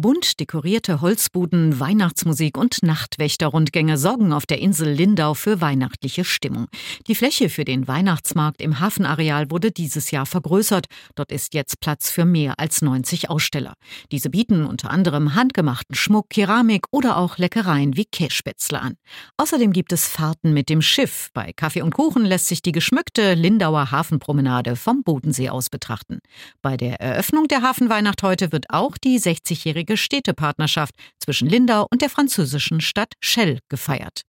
Bunt dekorierte Holzbuden, Weihnachtsmusik und Nachtwächterrundgänge sorgen auf der Insel Lindau für weihnachtliche Stimmung. Die Fläche für den Weihnachtsmarkt im Hafenareal wurde dieses Jahr vergrößert. Dort ist jetzt Platz für mehr als 90 Aussteller. Diese bieten unter anderem handgemachten Schmuck, Keramik oder auch Leckereien wie Kässpätzle an. Außerdem gibt es Fahrten mit dem Schiff. Bei Kaffee und Kuchen lässt sich die geschmückte Lindauer Hafenpromenade vom Bodensee aus betrachten. Bei der Eröffnung der Hafenweihnacht heute wird auch die 60-jährige Städtepartnerschaft zwischen Lindau und der französischen Stadt Chelles gefeiert.